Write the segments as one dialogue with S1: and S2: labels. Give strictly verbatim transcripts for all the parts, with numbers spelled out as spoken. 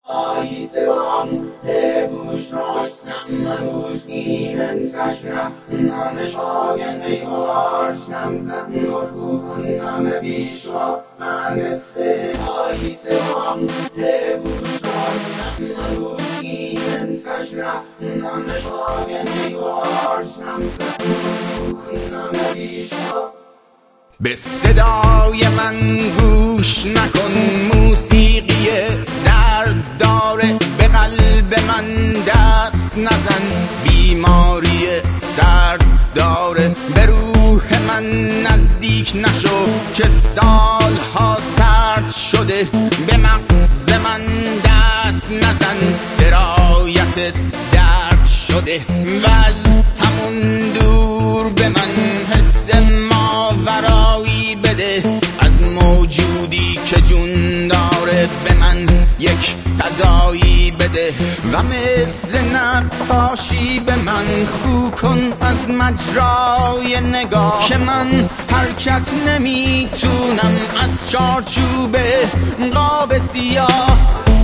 S1: I se vam e bushrosh sammanus nimen fashra name shagen ey arshnam samur name bishwa man se I se vam e bushrosh sammanus nimen fashra name shagen ey arshnam samur name bishwa به صدای من گوش نکن، موسیقی زرد داره، به قلب من دست نزن، بیماری سرد داره، به روح من نزدیک نشو که سال ها سرد شده، به مغز من دست نزن، سرایت درد شده و از همون دور به من حس ماورایی بده، از موجودی که جون داره به من یک تدایی بده و مثل نقاشی به من خو کن از مجرای نگاه که من حرکت نمیتونم از چارچوب قاب سیاه.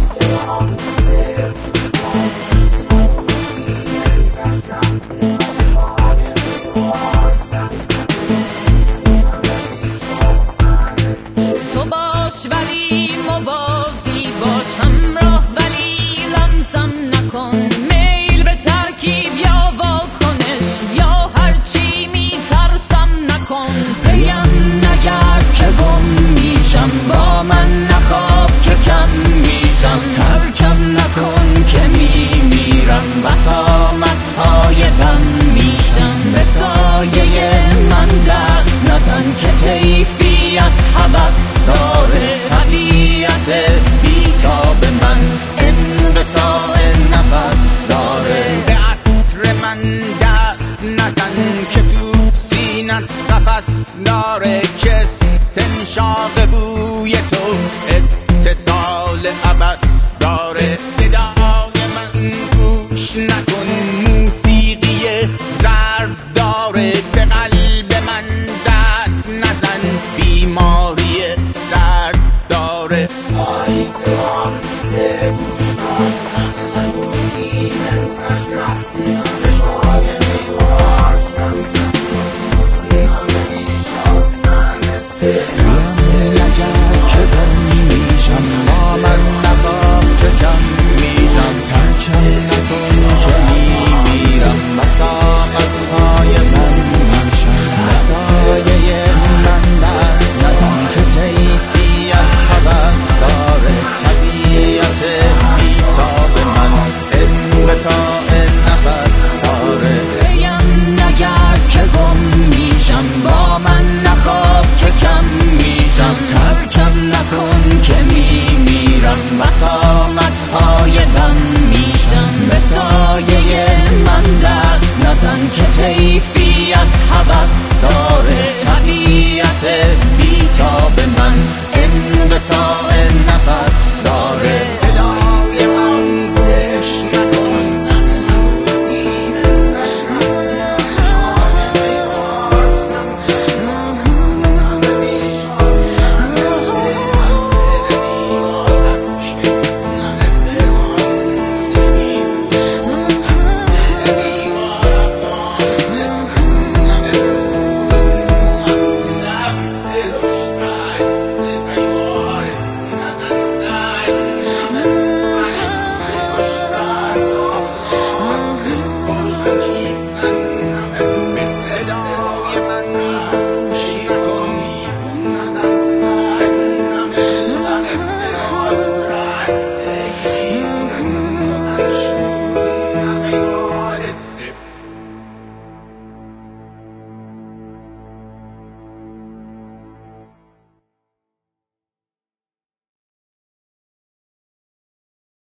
S2: تو باش ولی موازی باش، همراه ولی لمسم نکن، میل به ترکیب یا واکنش یا هرچی میترسم نکن، پیم نگرد که گم میشم، با من نخواب که کم میشم، ترکم نکن که میمیرم، بسامتهای غم میشم، به سایه من دست نزن که طیفی از هوس داره، طبیعت بیتاب من انقطاع نفس داره،
S1: به عطر من دست نزن که تو سینت قفس داره، که استنشاق بوی تو اتصال عبس داره، صدای من گوش نکن، موسیقی زرد داره، به قلب من دست نزن، بیماری سرد داره. آی سوام به بوشناش سمنوش نیمن فشرح نام شاگن ایوارش نمسن نام دیشاب من سه
S3: پیم نگرد که بم میشم، با من نخواب که کم میشم، ترکم نکن که میمیرم، بسامتهای من میشم، به سایه من دست نزن که طیفی از هوس داره، طبیعت بیتاب من انقطاع نفس داره،
S2: پیم نگرد که گم میشم، با من نخواب که کم میشم، ترکم نکن که میمیرم، بسا